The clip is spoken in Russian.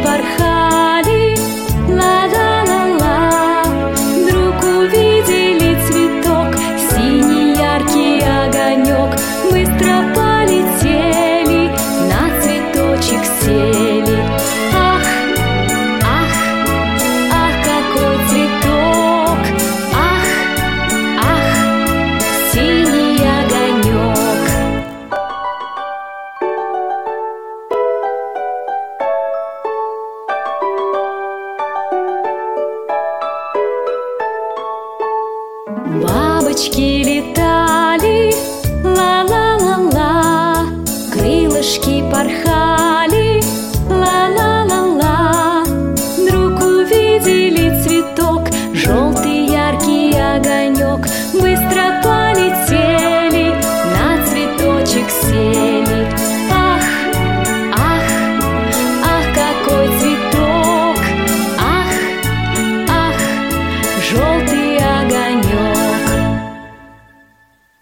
порхали, ла-ла-ла-ла. Вдруг увидели цветок, синий яркий огонек. Быстро полетели, на цветочек сели. Ах, ах, ах, какой цветок! Ах, ах, синий огонек. Бабочки